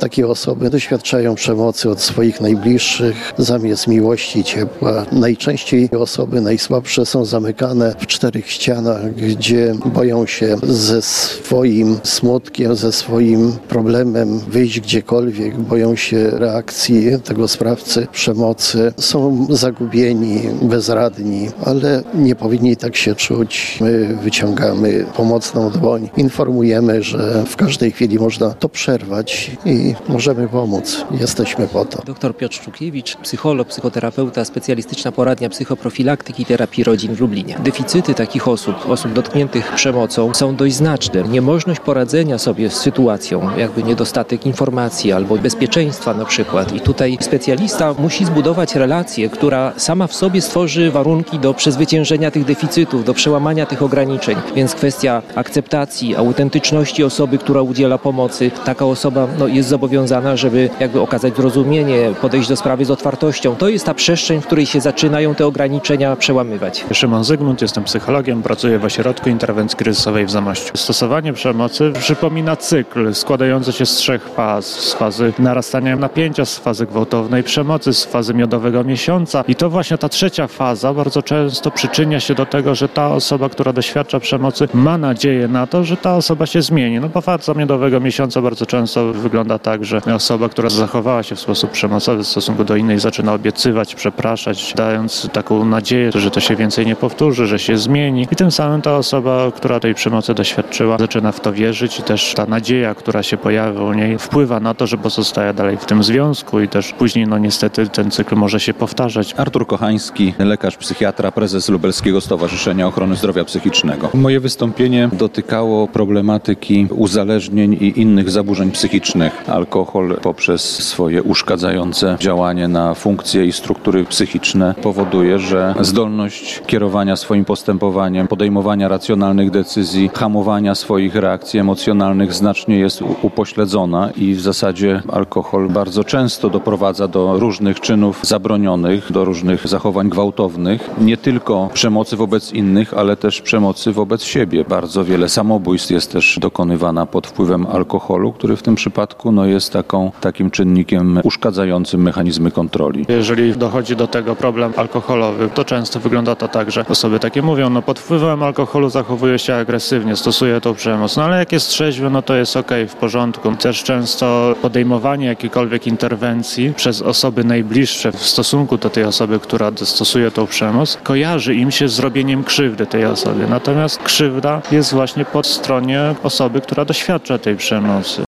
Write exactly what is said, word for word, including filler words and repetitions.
Takie osoby doświadczają przemocy od swoich najbliższych, zamiast miłości i ciepła. Najczęściej osoby najsłabsze są zamykane w czterech ścianach, gdzie boją się ze swoim smutkiem, ze swoim problemem wyjść gdziekolwiek, boją się reakcji tego sprawcy przemocy. Są zagubieni, bezradni, ale nie powinni tak się czuć. My wyciągamy pomocną dłoń, informujemy, że w każdej chwili można to przerwać i możemy pomóc. Jesteśmy po to. Doktor Piotr Szczukiewicz, psycholog, psychoterapeuta, specjalistyczna poradnia psychoprofilaktyki i terapii rodzin w Lublinie. Deficyty takich osób, osób dotkniętych przemocą są dość znaczne. Niemożność poradzenia sobie z sytuacją, jakby niedostatek informacji albo bezpieczeństwa na przykład. I tutaj specjalista musi zbudować relację, która sama w sobie stworzy warunki do przezwyciężenia tych deficytów, do przełamania tych ograniczeń. Więc kwestia akceptacji, autentyczności osoby, która udziela pomocy. Taka osoba no, jest zobowiązana, żeby jakby okazać zrozumienie, podejść do sprawy z otwartością. To jest ta przestrzeń, w której się zaczynają te ograniczenia przełamywać. Szymon Zygmunt, jestem psychologiem, pracuję w Ośrodku Interwencji Kryzysowej w Zamościu. Stosowanie przemocy przypomina cykl składający się z trzech faz. Z fazy narastania napięcia, z fazy gwałtownej przemocy, z fazy miodowego miesiąca. I to właśnie ta trzecia faza bardzo często przyczynia się do tego, że ta osoba, która doświadcza przemocy, ma nadzieję na to, że ta osoba się zmieni. No bo faza miodowego miesiąca bardzo często wygląda tak, że osoba, która zachowała się w sposób przemocowy w stosunku do innej, zaczyna obiecywać, przepraszać, dając taką nadzieję, że to się więcej nie powtórzy, że się zmieni. I tym samym ta osoba, która tej przemocy doświadczyła, zaczyna w to wierzyć i też ta nadzieja, która się pojawia u niej, wpływa na to, że pozostaje dalej w tym związku i też później, no niestety, ten cykl może się powtarzać. Artur Kochański, lekarz psychiatra, prezes Lubelskiego Stowarzyszenia Ochrony Zdrowia Psychicznego. Moje wystąpienie dotykało problematyki uzależnień i innych zaburzeń psychicznych. Alkohol poprzez swoje uszkadzające działanie na funkcje i struktury psychiczne powoduje, że zdolność kierowania swoim postępowaniem, podejmowania racjonalnych decyzji, hamowania swoich reakcji emocjonalnych znacznie jest upośledzona i w zasadzie alkohol bardzo często doprowadza do różnych czynów zabronionych, do różnych zachowań gwałtownych, nie tylko przemocy wobec innych, ale też przemocy wobec siebie. Bardzo wiele samobójstw jest też dokonywana pod wpływem alkoholu, który w tym przypadku no, jest taką, takim czynnikiem uszkadzającym mechanizmy kontroli. Jeżeli dochodzi do tego problem alkoholowy, to często wygląda to tak, że osoby takie mówią, no pod wpływem alkoholu zachowuje się agresywnie, stosuje tą przemoc, no ale jak jest trzeźwy, no to jest okej, w porządku. Też często podejmowanie jakiejkolwiek interwencji przez osoby najbliższe w stosunku do tej osoby, która stosuje tą przemoc, kojarzy im się z zrobieniem krzywdy tej osobie. Natomiast krzywda jest właśnie po stronie osoby, która doświadcza tej przemocy.